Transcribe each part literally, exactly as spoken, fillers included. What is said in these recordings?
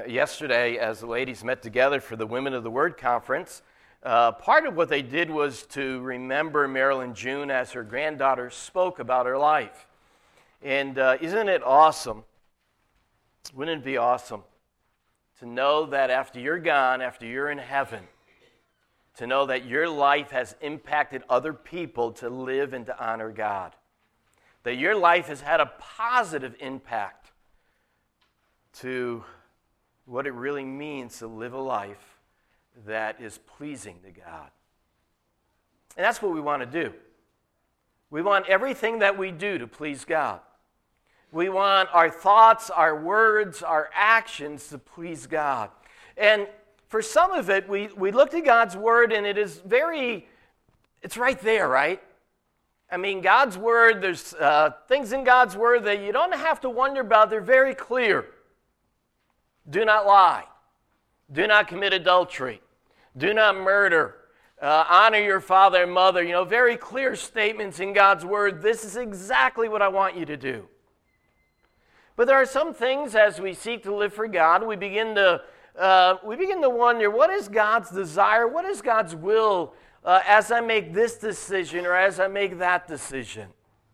yesterday as the ladies met together for the Women of the Word conference. Uh, part of what they did was to remember Marilyn June as her granddaughter spoke about her life. And uh, isn't it awesome? Wouldn't it be awesome to know that after you're gone, after you're in heaven, to know that your life has impacted other people to live and to honor God? That your life has had a positive impact to what it really means to live a life that is pleasing to God. And that's what we want to do. We want everything that we do to please God. We want our thoughts, our words, our actions to please God. And for some of it, we, we looked at God's Word, and it is very, it's right there, right? I mean, God's Word, there's uh, things in God's Word that you don't have to wonder about. They're very clear. Do not lie. Do not commit adultery. Do not murder. Uh, honor your father and mother. You know, very clear statements in God's Word. This is exactly what I want you to do. But there are some things as we seek to live for God, we begin to uh, we begin to wonder, what is God's desire? What is God's will uh, as I make this decision or as I make that decision?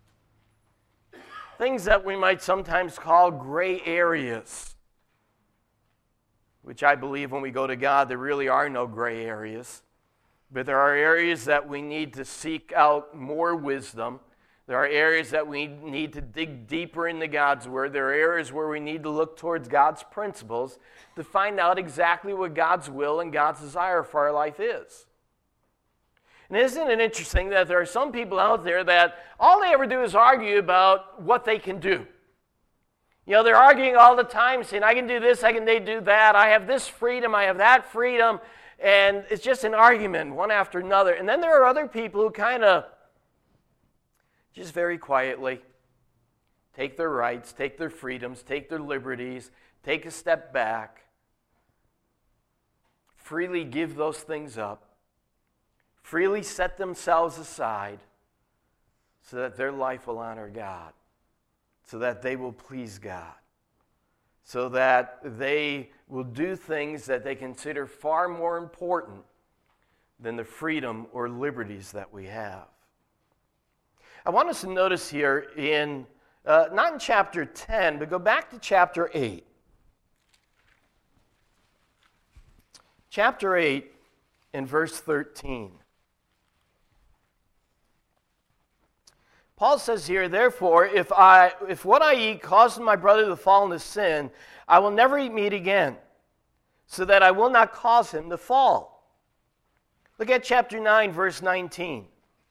Things that we might sometimes call gray areas, which I believe when we go to God, there really are no gray areas. But there are areas that we need to seek out more wisdom. There are areas that we need to dig deeper into God's Word. There are areas where we need to look towards God's principles to find out exactly what God's will and God's desire for our life is. And isn't it interesting that there are some people out there that all they ever do is argue about what they can do? You know, they're arguing all the time, saying, I can do this, I can do that, I have this freedom, I have that freedom, and it's just an argument, one after another. And then there are other people who kind of, just very quietly, take their rights, take their freedoms, take their liberties, take a step back, freely give those things up, freely set themselves aside so that their life will honor God, so that they will please God, so that they will do things that they consider far more important than the freedom or liberties that we have. I want us to notice here in, uh, not in chapter ten, but go back to chapter eight. Chapter eight and verse thirteen. Paul says here, therefore, if I if what I eat causes my brother to fall into sin, I will never eat meat again, so that I will not cause him to fall. Look at chapter nine, verse nineteen.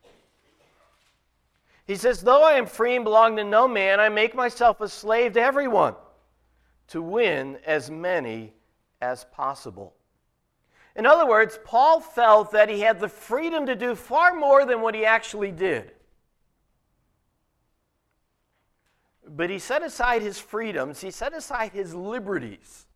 He says, though I am free and belong to no man, I make myself a slave to everyone, to win as many as possible. In other words, Paul felt that he had the freedom to do far more than what he actually did. But he set aside his freedoms, he set aside his liberties.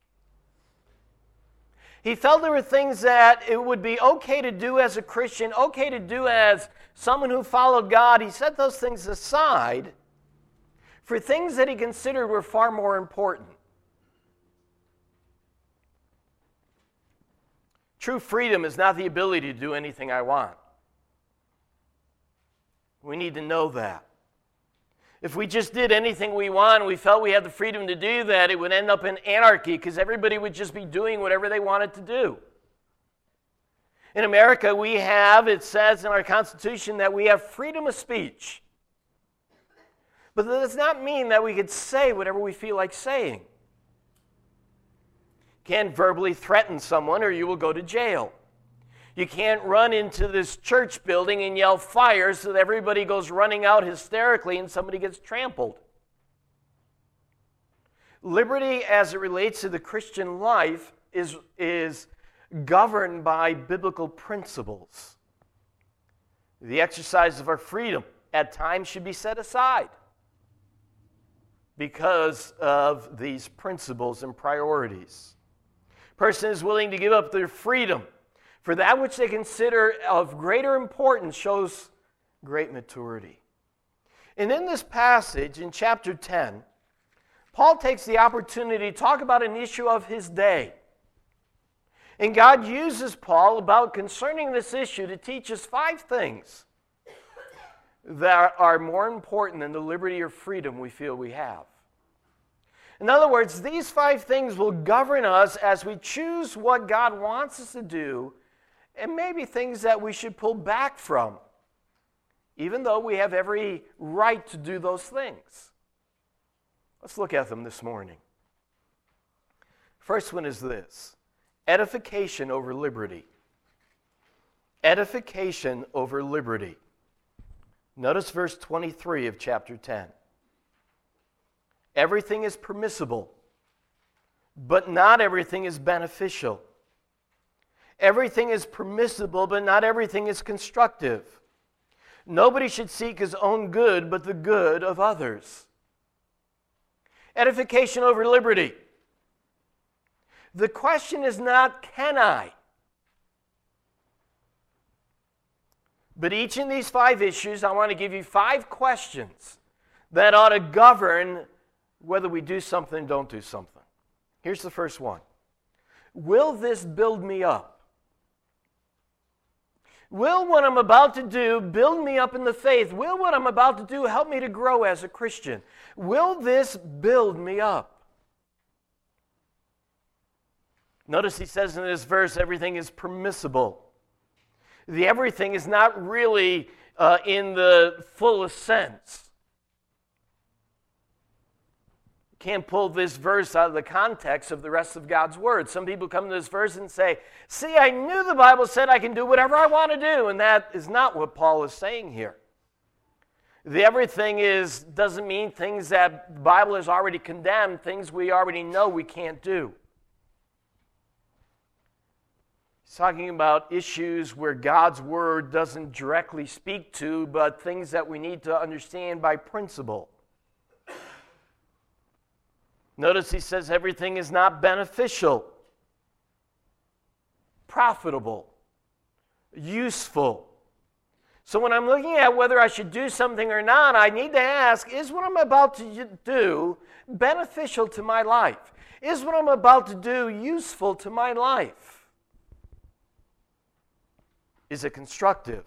He felt there were things that it would be okay to do as a Christian, okay to do as someone who followed God. He set those things aside for things that he considered were far more important. True freedom is not the ability to do anything I want. We need to know that. If we just did anything we want and we felt we had the freedom to do that, it would end up in anarchy because everybody would just be doing whatever they wanted to do. In America, we have, it says in our Constitution, that we have freedom of speech. But that does not mean that we could say whatever we feel like saying. You can't verbally threaten someone or you will go to jail. You can't run into this church building and yell fire so that everybody goes running out hysterically and somebody gets trampled. Liberty as it relates to the Christian life is, is governed by biblical principles. The exercise of our freedom at times should be set aside because of these principles and priorities. A person is willing to give up their freedom for that which they consider of greater importance shows great maturity. And in this passage, in chapter ten, Paul takes the opportunity to talk about an issue of his day. And God uses Paul about concerning this issue to teach us five things that are more important than the liberty or freedom we feel we have. In other words, these five things will govern us as we choose what God wants us to do, and maybe things that we should pull back from, even though we have every right to do those things. Let's look at them this morning. First one is this: edification over liberty. Edification over liberty. Notice verse twenty-three of chapter ten. Everything is permissible, but not everything is beneficial. Everything is permissible, but not everything is constructive. Nobody should seek his own good, but the good of others. Edification over liberty. The question is not, can I? But each in these five issues, I want to give you five questions that ought to govern whether we do something or don't do something. Here's the first one. Will this build me up? Will what I'm about to do build me up in the faith? Will what I'm about to do help me to grow as a Christian? Will this build me up? Notice he says in this verse, everything is permissible. The everything is not really uh, in the fullest sense. Can't pull this verse out of the context of the rest of God's Word. Some people come to this verse and say, see, I knew the Bible said I can do whatever I want to do, and that is not what Paul is saying here. The everything is doesn't mean things that the Bible has already condemned, things we already know we can't do. He's talking about issues where God's Word doesn't directly speak to, but things that we need to understand by principle. Notice he says everything is not beneficial, profitable, useful. So when I'm looking at whether I should do something or not, I need to ask, is what I'm about to do beneficial to my life? Is what I'm about to do useful to my life? Is it constructive?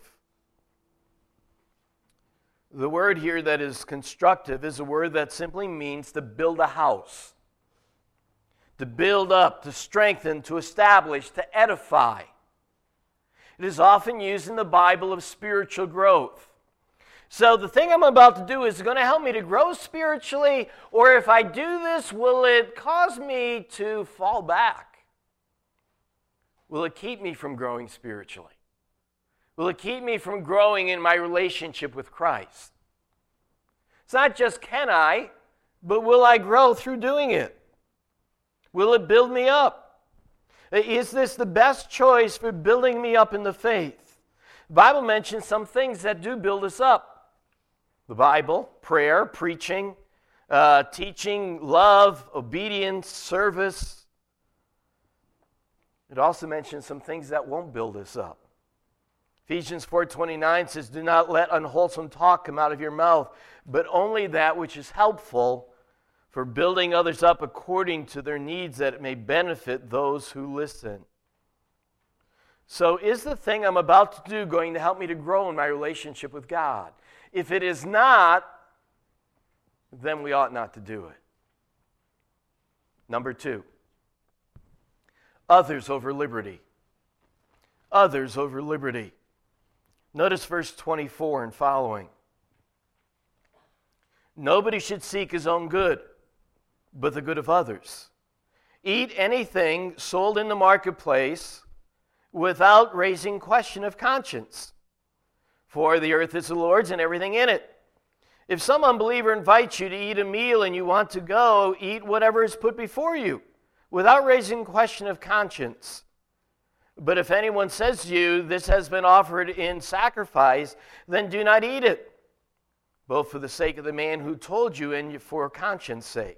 The word here that is constructive is a word that simply means to build a house, to build up, to strengthen, to establish, to edify. It is often used in the Bible of spiritual growth. So the thing I'm about to do is going to help me to grow spiritually, or if I do this, will it cause me to fall back? Will it keep me from growing spiritually? Will it keep me from growing in my relationship with Christ? It's not just can I, but will I grow through doing it? Will it build me up? Is this the best choice for building me up in the faith? The Bible mentions some things that do build us up. The Bible, prayer, preaching, uh, teaching, love, obedience, service. It also mentions some things that won't build us up. Ephesians four twenty-nine says, do not let unwholesome talk come out of your mouth, but only that which is helpful for building others up according to their needs, that it may benefit those who listen. So is the thing I'm about to do going to help me to grow in my relationship with God? If it is not, then we ought not to do it. Number two, others over liberty. Others over liberty. Notice verse twenty-four and following. Nobody should seek his own good, but the good of others. Eat anything sold in the marketplace without raising question of conscience. For the earth is the Lord's and everything in it. If some unbeliever invites you to eat a meal and you want to go, eat whatever is put before you, without raising question of conscience. But if anyone says to you, this has been offered in sacrifice, then do not eat it, both for the sake of the man who told you and for conscience sake.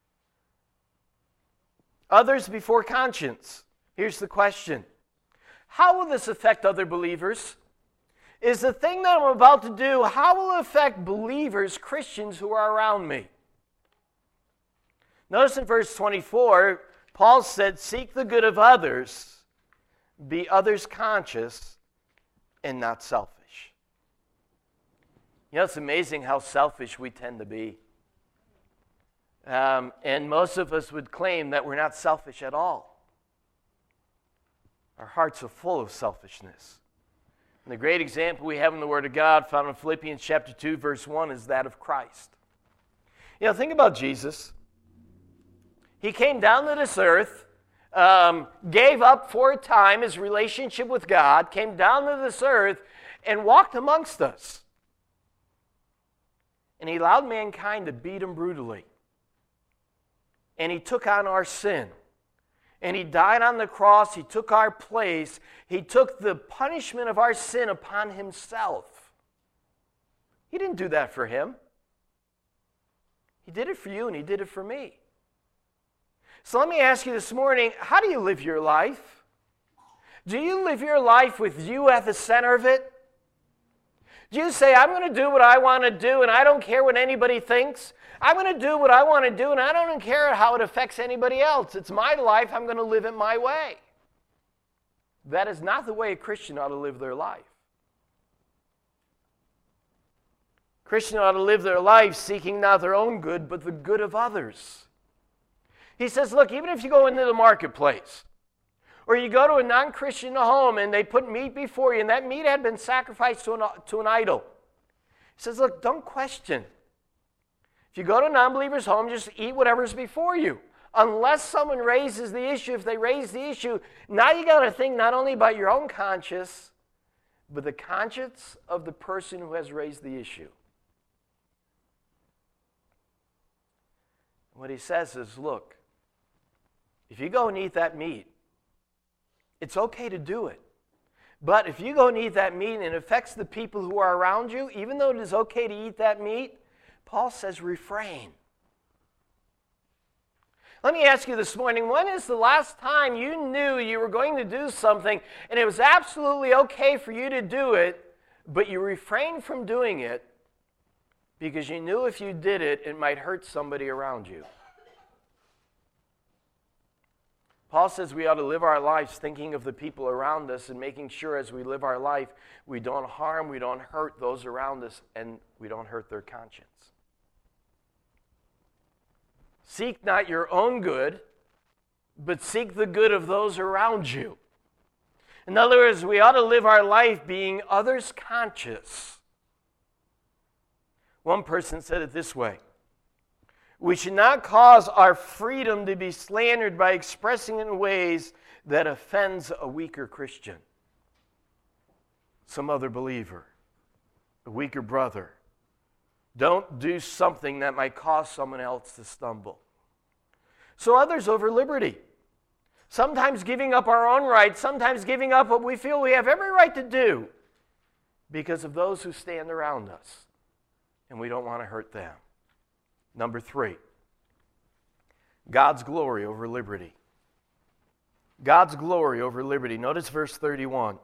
Others before conscience. Here's the question. How will this affect other believers? Is the thing that I'm about to do, how will it affect believers, Christians who are around me? Notice in verse twenty-four, Paul said, seek the good of others, be others conscious, and not selfish. You know, it's amazing how selfish we tend to be. Um, and most of us would claim that we're not selfish at all. Our hearts are full of selfishness. And the great example we have in the Word of God, found in Philippians chapter two, verse one, is that of Christ. You know, think about Jesus. He came down to this earth, um, gave up for a time his relationship with God, came down to this earth, and walked amongst us. And he allowed mankind to beat him brutally. And he took on our sin. And he died on the cross. He took our place. He took the punishment of our sin upon himself. He didn't do that for him. He did it for you, and he did it for me. So let me ask you this morning, how do you live your life? Do you live your life with you at the center of it? Do you say, I'm going to do what I want to do, and I don't care what anybody thinks? I'm going to do what I want to do, and I don't care how it affects anybody else. It's my life. I'm going to live it my way. That is not the way a Christian ought to live their life. Christians ought to live their life seeking not their own good, but the good of others. He says, look, even if you go into the marketplace, or you go to a non-Christian home and they put meat before you, and that meat had been sacrificed to an, to an idol. He says, look, don't question. If you go to a non-believer's home, just eat whatever's before you. Unless someone raises the issue, if they raise the issue, now you got to think not only about your own conscience, but the conscience of the person who has raised the issue. What he says is, look, if you go and eat that meat, it's okay to do it. But if you go and eat that meat and it affects the people who are around you, even though it is okay to eat that meat, Paul says refrain. Let me ask you this morning, when is the last time you knew you were going to do something and it was absolutely okay for you to do it, but you refrained from doing it because you knew if you did it, it might hurt somebody around you? Paul says we ought to live our lives thinking of the people around us and making sure as we live our life, we don't harm, we don't hurt those around us, and we don't hurt their conscience. Seek not your own good, but seek the good of those around you. In other words, we ought to live our life being others conscious. One person said it this way: we should not cause our freedom to be slandered by expressing it in ways that offends a weaker Christian, some other believer, a weaker brother. Don't do something that might cause someone else to stumble. So others over liberty. Sometimes giving up our own rights, sometimes giving up what we feel we have every right to do because of those who stand around us, and we don't want to hurt them. Number three, God's glory over liberty. God's glory over liberty. Notice verse thirty-one.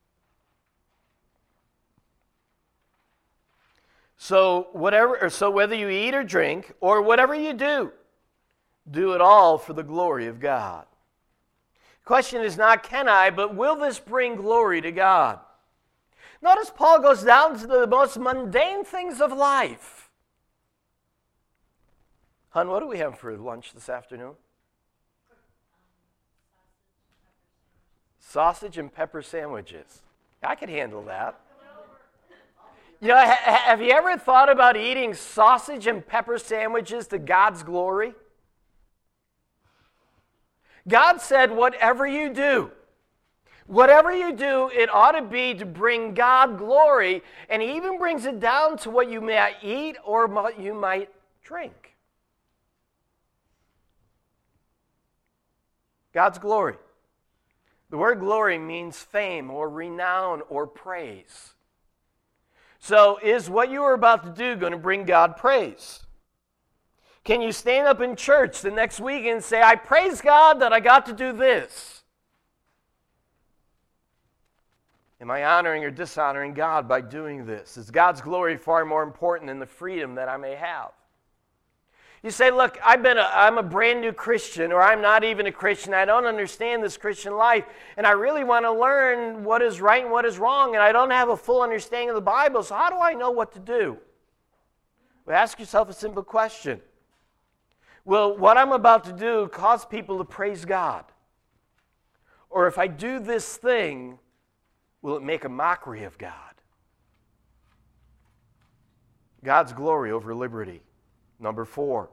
So whatever, or so whether you eat or drink, or whatever you do, do it all for the glory of God. The question is not can I, but will this bring glory to God? Notice Paul goes down to the most mundane things of life. Hun, what do we have for lunch this afternoon? Sausage and pepper sandwiches. I could handle that. You know, ha- have you ever thought about eating sausage and pepper sandwiches to God's glory? God said, whatever you do, whatever you do, it ought to be to bring God glory, and he even brings it down to what you might eat or what you might drink. God's glory. The word glory means fame or renown or praise. So is what you are about to do going to bring God praise? Can you stand up in church the next week and say, I praise God that I got to do this? Am I honoring or dishonoring God by doing this? Is God's glory far more important than the freedom that I may have? You say, look, I've been a, I'm a brand new Christian, or I'm not even a Christian. I don't understand this Christian life, and I really want to learn what is right and what is wrong, and I don't have a full understanding of the Bible, so how do I know what to do? Well, ask yourself a simple question. Will what I'm about to do cause people to praise God? Or if I do this thing, will it make a mockery of God? God's glory over liberty. Number four,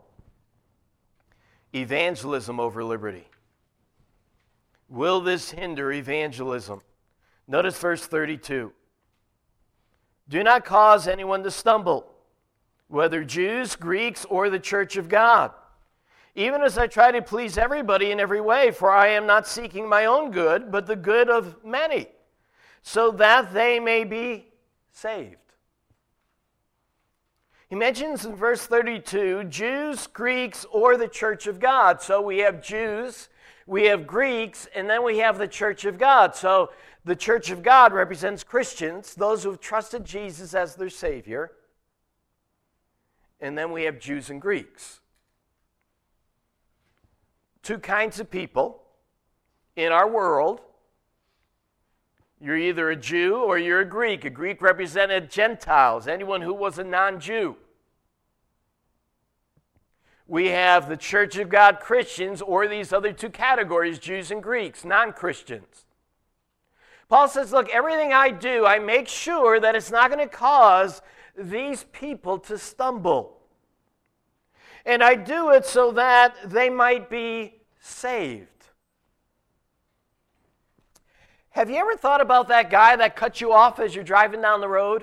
evangelism over liberty. Will this hinder evangelism? Notice verse thirty-two. Do not cause anyone to stumble, whether Jews, Greeks, or the church of God, even as I try to please everybody in every way, for I am not seeking my own good, but the good of many, so that they may be saved. He mentions in verse thirty-two, Jews, Greeks, or the church of God. So we have Jews, we have Greeks, and then we have the church of God. So the church of God represents Christians, those who have trusted Jesus as their Savior. And then we have Jews and Greeks. Two kinds of people in our world. You're either a Jew or you're a Greek. A Greek represented Gentiles, anyone who was a non-Jew. We have the Church of God Christians, or these other two categories, Jews and Greeks, non-Christians. Paul says, look, everything I do, I make sure that it's not going to cause these people to stumble. And I do it so that they might be saved. Have you ever thought about that guy that cut you off as you're driving down the road?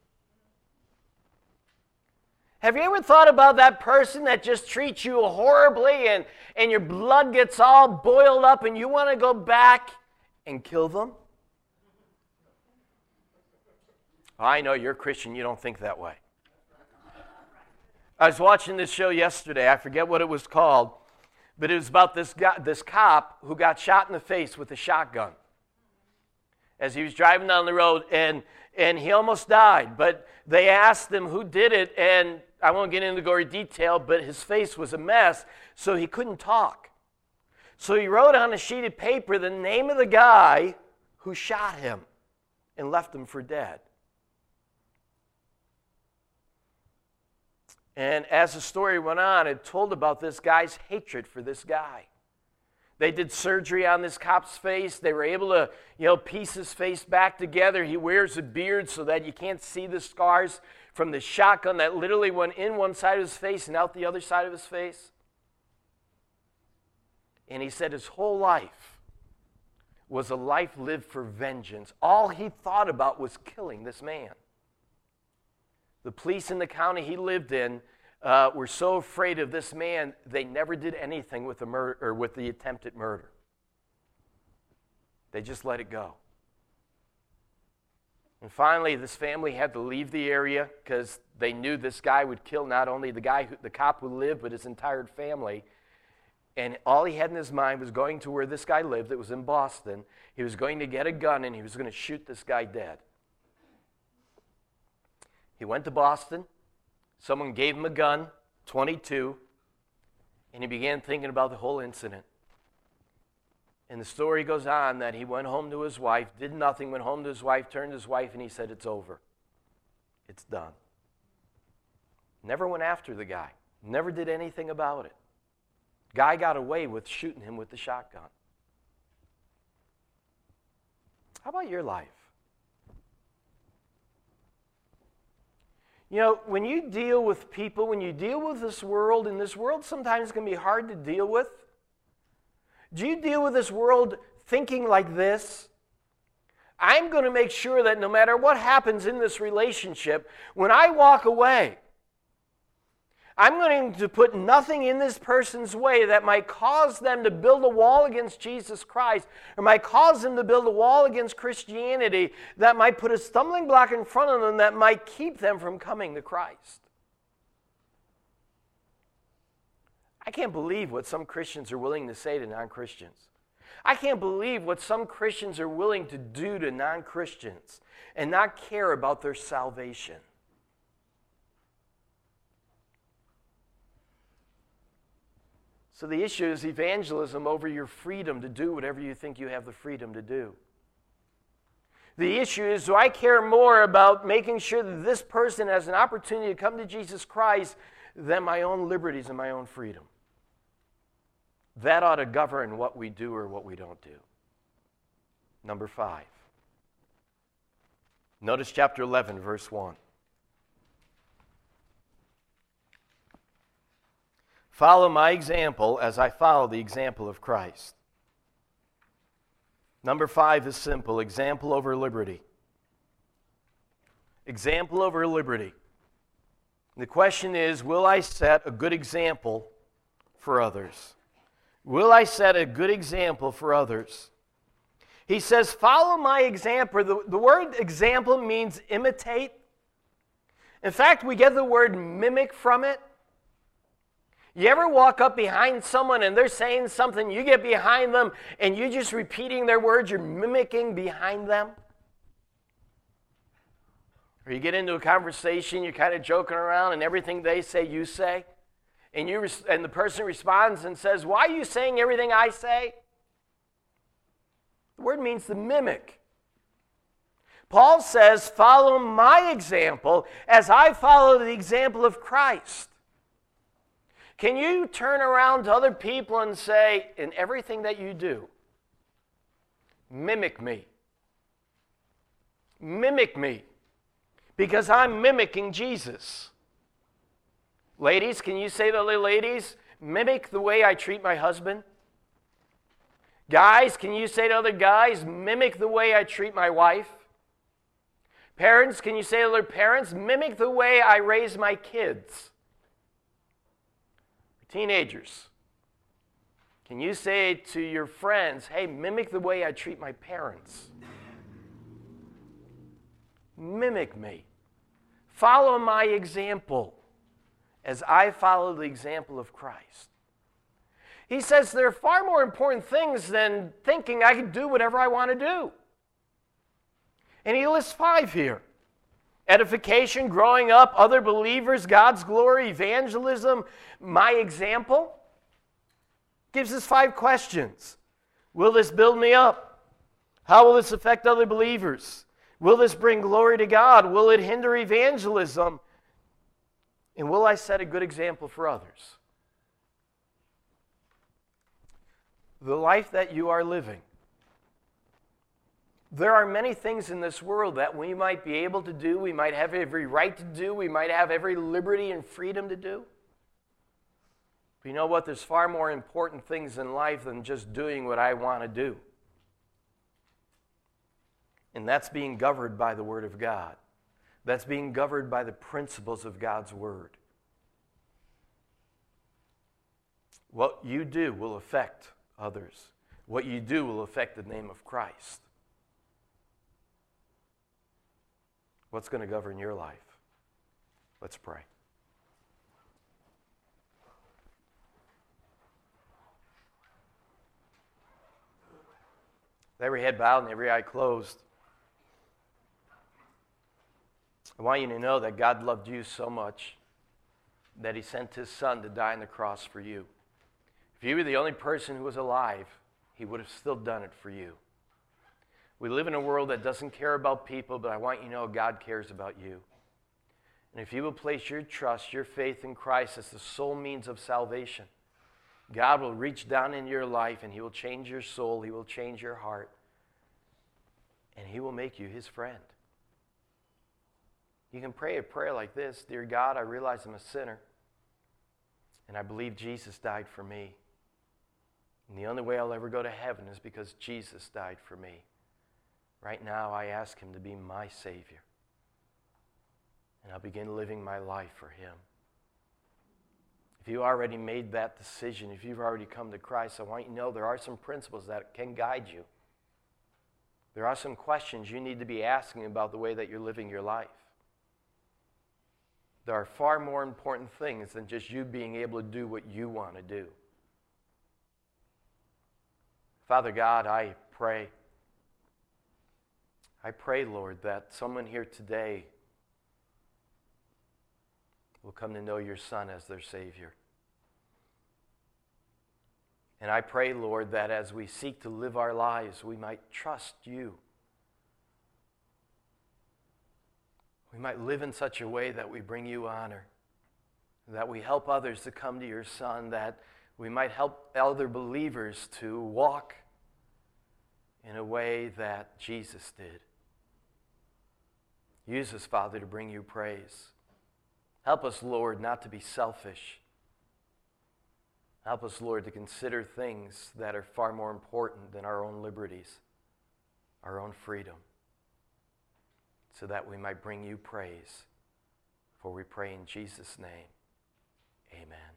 Have you ever thought about that person that just treats you horribly and, and your blood gets all boiled up and you want to go back and kill them? I know you're a Christian, you don't think that way. I was watching this show yesterday, I forget what it was called, but it was about this guy, this cop who got shot in the face with a shotgun as he was driving down the road, and, and he almost died. But they asked him who did it, and I won't get into gory detail, but his face was a mess, so he couldn't talk. So he wrote on a sheet of paper the name of the guy who shot him and left him for dead. And as the story went on, it told about this guy's hatred for this guy. They did surgery on this cop's face. They were able to, you know, piece his face back together. He wears a beard so that you can't see the scars from the shotgun that literally went in one side of his face and out the other side of his face. And he said his whole life was a life lived for vengeance. All he thought about was killing this man. The police in the county he lived in uh, were so afraid of this man, they never did anything with the murder or with the attempted murder. They just let it go. And finally, this family had to leave the area because they knew this guy would kill not only the guy, who, the cop who lived, but his entire family. And all he had in his mind was going to where this guy lived. It was in Boston. He was going to get a gun and he was going to shoot this guy dead. He went to Boston. Someone gave him a gun, twenty-two, and he began thinking about the whole incident. And the story goes on that he went home to his wife, did nothing, went home to his wife, turned to his wife, and he said, it's over. It's done. Never went after the guy. Never did anything about it. Guy got away with shooting him with the shotgun. How about your life? You know, when you deal with people, when you deal with this world, and this world sometimes can be hard to deal with, do you deal with this world thinking like this? I'm going to make sure that no matter what happens in this relationship, when I walk away, I'm going to put nothing in this person's way that might cause them to build a wall against Jesus Christ, or might cause them to build a wall against Christianity, that might put a stumbling block in front of them that might keep them from coming to Christ. I can't believe what some Christians are willing to say to non-Christians. I can't believe what some Christians are willing to do to non-Christians and not care about their salvation. So the issue is evangelism over your freedom to do whatever you think you have the freedom to do. The issue is, do I care more about making sure that this person has an opportunity to come to Jesus Christ than my own liberties and my own freedom? That ought to govern what we do or what we don't do. Number five. Notice chapter eleven, verse one. Follow my example as I follow the example of Christ. Number five is simple. Example over liberty. Example over liberty. The question is, will I set a good example for others? Will I set a good example for others? He says, follow my example. The, the word example means imitate. In fact, we get the word mimic from it. You ever walk up behind someone and they're saying something, you get behind them and you're just repeating their words, you're mimicking behind them? Or you get into a conversation, you're kind of joking around and everything they say, you say. And, you res- and the person responds and says, why are you saying everything I say? The word means to mimic. Paul says, follow my example as I follow the example of Christ. Can you turn around to other people and say, in everything that you do, mimic me? Mimic me. Because I'm mimicking Jesus. Ladies, can you say to other ladies, mimic the way I treat my husband? Guys, can you say to other guys, mimic the way I treat my wife? Parents, can you say to other parents, mimic the way I raise my kids? Teenagers, can you say to your friends, hey, mimic the way I treat my parents? Mimic me. Follow my example as I follow the example of Christ. He says there are far more important things than thinking I can do whatever I want to do. And he lists five here. Edification, growing up, other believers, God's glory, evangelism, my example. Gives us five questions. Will this build me up? How will this affect other believers? Will this bring glory to God? Will it hinder evangelism? And will I set a good example for others? The life that you are living. There are many things in this world that we might be able to do, we might have every right to do, we might have every liberty and freedom to do. But you know what? There's far more important things in life than just doing what I want to do. And that's being governed by the Word of God. That's being governed by the principles of God's Word. What you do will affect others. What you do will affect the name of Christ. What's going to govern your life? Let's pray. With every head bowed and every eye closed, I want you to know that God loved you so much that He sent His Son to die on the cross for you. If you were the only person who was alive, He would have still done it for you. We live in a world that doesn't care about people, but I want you to know God cares about you. And if you will place your trust, your faith in Christ as the sole means of salvation, God will reach down in your life and He will change your soul, He will change your heart, and He will make you His friend. You can pray a prayer like this: Dear God, I realize I'm a sinner, and I believe Jesus died for me. And the only way I'll ever go to heaven is because Jesus died for me. Right now, I ask Him to be my Savior. And I'll begin living my life for Him. If you already made that decision, if you've already come to Christ, I want you to know there are some principles that can guide you. There are some questions you need to be asking about the way that you're living your life. There are far more important things than just you being able to do what you want to do. Father God, I pray. I pray, Lord, that someone here today will come to know your Son as their Savior. And I pray, Lord, that as we seek to live our lives, we might trust you. We might live in such a way that we bring you honor, that we help others to come to your Son, that we might help other believers to walk in a way that Jesus did. Use us, Father, to bring you praise. Help us, Lord, not to be selfish. Help us, Lord, to consider things that are far more important than our own liberties, our own freedom, so that we might bring you praise. For we pray in Jesus' name, amen.